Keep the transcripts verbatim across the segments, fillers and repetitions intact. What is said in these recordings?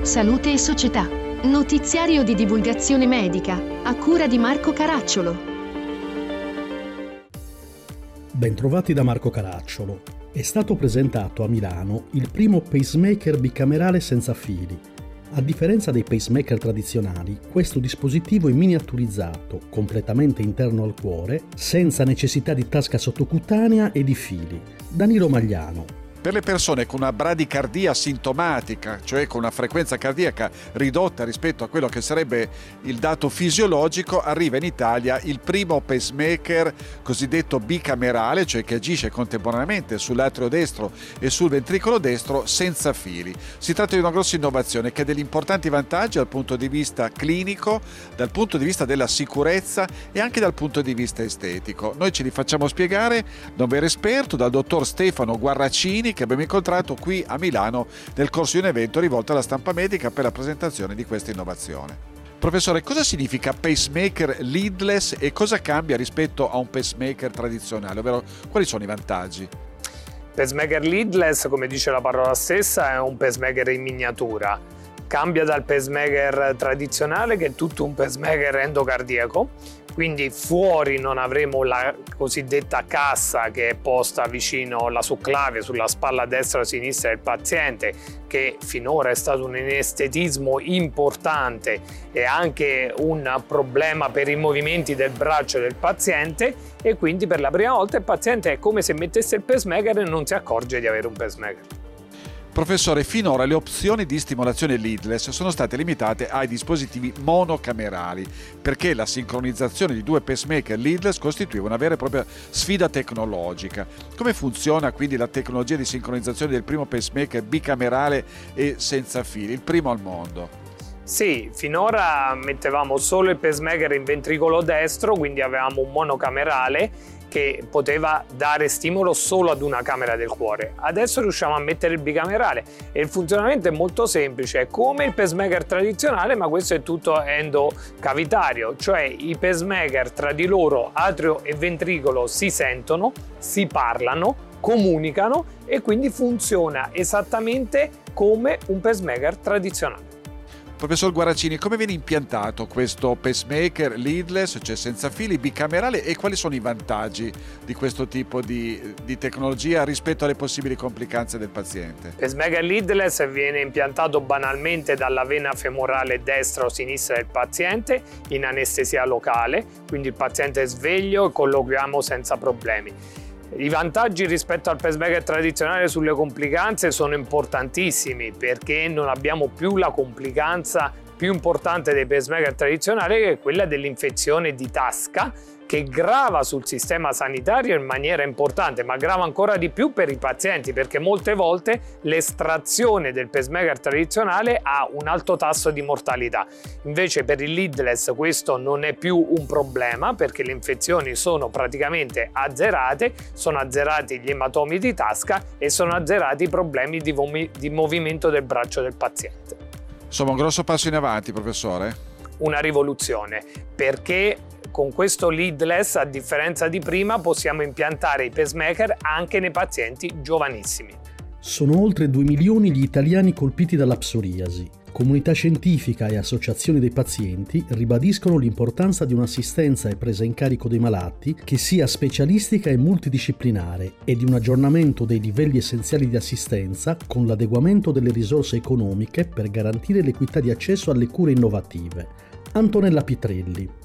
Salute e società. Notiziario di divulgazione medica, a cura di Marco Caracciolo. Bentrovati da Marco Caracciolo. È stato presentato a Milano il primo pacemaker bicamerale senza fili. A differenza dei pacemaker tradizionali, questo dispositivo è miniaturizzato, completamente interno al cuore, senza necessità di tasca sottocutanea e di fili. Danilo Magliano. Per le persone con una bradicardia sintomatica, cioè con una frequenza cardiaca ridotta rispetto a quello che sarebbe il dato fisiologico, arriva in Italia il primo pacemaker cosiddetto bicamerale, cioè che agisce contemporaneamente sull'atrio destro e sul ventricolo destro senza fili. Si tratta di una grossa innovazione che ha degli importanti vantaggi dal punto di vista clinico, dal punto di vista della sicurezza e anche dal punto di vista estetico. Noi ce li facciamo spiegare da un vero esperto, dal dottor Stefano Guarracini, che abbiamo incontrato qui a Milano nel corso di un evento rivolto alla stampa medica per la presentazione di questa innovazione. Professore, cosa significa pacemaker leadless e cosa cambia rispetto a un pacemaker tradizionale, ovvero quali sono i vantaggi? Pacemaker leadless, come dice la parola stessa, è un pacemaker in miniatura. Cambia dal pacemaker tradizionale, che è tutto un pacemaker endocardiaco, quindi fuori non avremo la cosiddetta cassa che è posta vicino alla succlavia, sulla spalla destra o sinistra del paziente, che finora è stato un inestetismo importante e anche un problema per i movimenti del braccio del paziente, e quindi per la prima volta il paziente è come se mettesse il pacemaker e non si accorge di avere un pacemaker. Professore, finora le opzioni di stimolazione leadless sono state limitate ai dispositivi monocamerali, perché la sincronizzazione di due pacemaker leadless costituiva una vera e propria sfida tecnologica. Come funziona quindi la tecnologia di sincronizzazione del primo pacemaker bicamerale e senza fili, il primo al mondo? Sì, finora mettevamo solo il pacemaker in ventricolo destro, quindi avevamo un monocamerale che poteva dare stimolo solo ad una camera del cuore. Adesso riusciamo a mettere il bicamerale e il funzionamento è molto semplice, è come il pacemaker tradizionale, ma questo è tutto endocavitario, cioè i pacemaker tra di loro, atrio e ventricolo, si sentono, si parlano, comunicano e quindi funziona esattamente come un pacemaker tradizionale. Professor Guarracini, come viene impiantato questo pacemaker leadless, cioè senza fili, bicamerale, e quali sono i vantaggi di questo tipo di, di tecnologia rispetto alle possibili complicanze del paziente? Il pacemaker leadless viene impiantato banalmente dalla vena femorale destra o sinistra del paziente in anestesia locale, quindi il paziente è sveglio e colloquiamo senza problemi. I vantaggi rispetto al pacemaker tradizionale sulle complicanze sono importantissimi, perché non abbiamo più la complicanza più importante dei pacemaker tradizionali, che è quella dell'infezione di tasca, che grava sul sistema sanitario in maniera importante, ma grava ancora di più per i pazienti, perché molte volte l'estrazione del pacemaker tradizionale ha un alto tasso di mortalità. Invece per il leadless questo non è più un problema, perché le infezioni sono praticamente azzerate, sono azzerati gli ematomi di tasca e sono azzerati i problemi di, di movimento del braccio del paziente. Insomma, un grosso passo in avanti, professore? Una rivoluzione, perché con questo leadless, a differenza di prima, possiamo impiantare i pacemaker anche nei pazienti giovanissimi. Sono oltre due milioni gli italiani colpiti dalla psoriasi. Comunità scientifica e associazioni dei pazienti ribadiscono l'importanza di un'assistenza e presa in carico dei malati che sia specialistica e multidisciplinare e di un aggiornamento dei livelli essenziali di assistenza con l'adeguamento delle risorse economiche per garantire l'equità di accesso alle cure innovative. Antonella Pitrelli.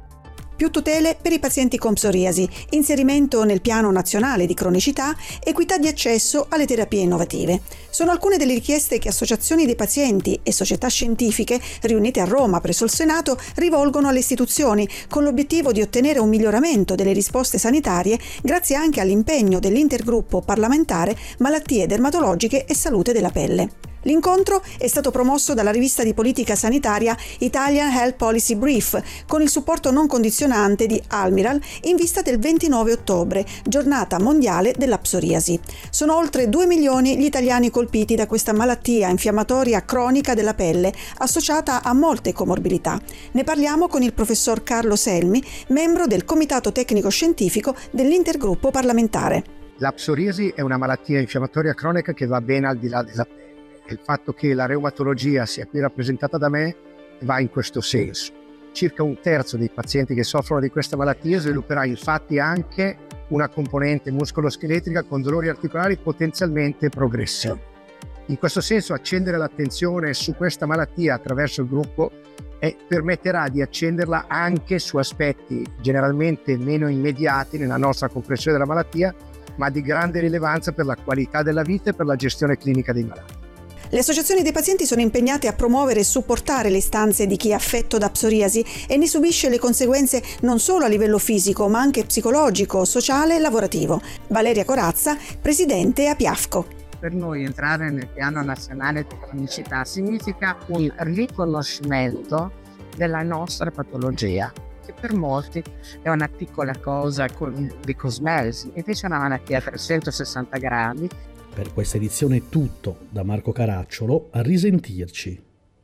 Più tutele per i pazienti con psoriasi, inserimento nel piano nazionale di cronicità, equità di accesso alle terapie innovative. Sono alcune delle richieste che associazioni dei pazienti e società scientifiche riunite a Roma presso il Senato rivolgono alle istituzioni, con l'obiettivo di ottenere un miglioramento delle risposte sanitarie grazie anche all'impegno dell'intergruppo parlamentare Malattie dermatologiche e salute della pelle. L'incontro è stato promosso dalla rivista di politica sanitaria Italian Health Policy Brief con il supporto non condizionante di Almiral in vista del ventinove ottobre, giornata mondiale della psoriasi. Sono oltre due milioni gli italiani colpiti da questa malattia infiammatoria cronica della pelle associata a molte comorbilità. Ne parliamo con il professor Carlo Selmi, membro del Comitato Tecnico Scientifico dell'Intergruppo parlamentare. La psoriasi è una malattia infiammatoria cronica che va ben al di là della pelle. il fatto che la reumatologia sia qui rappresentata da me va in questo senso. Circa un terzo dei pazienti che soffrono di questa malattia svilupperà infatti anche una componente muscoloscheletrica con dolori articolari potenzialmente progressivi. In questo senso accendere l'attenzione su questa malattia attraverso il gruppo e permetterà di accenderla anche su aspetti generalmente meno immediati nella nostra comprensione della malattia, ma di grande rilevanza per la qualità della vita e per la gestione clinica dei malati. Le associazioni dei pazienti sono impegnate a promuovere e supportare le istanze di chi è affetto da psoriasi e ne subisce le conseguenze non solo a livello fisico, ma anche psicologico, sociale e lavorativo. Valeria Corazza, presidente A P I A F C O. Per noi entrare nel piano nazionale di cronicità significa un riconoscimento della nostra patologia, che per molti è una piccola cosa di cosmesi, invece è una malattia a trecentosessanta gradi. Per questa edizione è tutto, da Marco Caracciolo, a risentirci.